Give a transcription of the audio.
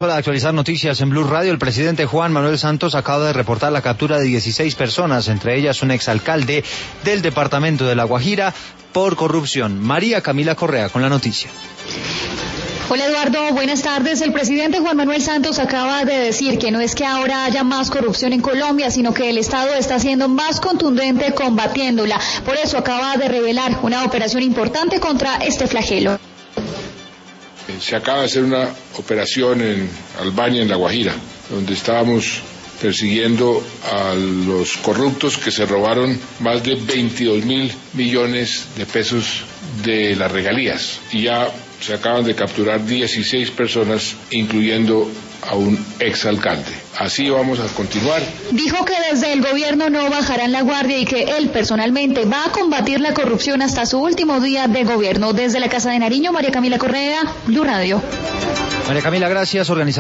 Para actualizar noticias en Blue Radio, el presidente Juan Manuel Santos acaba de reportar la captura de 16 personas, entre ellas un exalcalde del departamento de La Guajira, por corrupción. María Camila Correa con la noticia. Hola Eduardo, buenas tardes. El presidente Juan Manuel Santos acaba de decir que no es que ahora haya más corrupción en Colombia, sino que el Estado está siendo más contundente combatiéndola. Por eso acaba de revelar una operación importante contra este flagelo. Se acaba de hacer una operación en Albania, en La Guajira, donde estábamos persiguiendo a los corruptos que se robaron más de 22.000 millones de pesos de las regalías. Y ya se acaban de capturar 16 personas, incluyendo a un exalcalde. Así vamos a continuar. Dijo que desde el gobierno no bajarán la guardia y que él personalmente va a combatir la corrupción hasta su último día de gobierno. Desde la Casa de Nariño, María Camila Correa, Blue Radio. María Camila, gracias.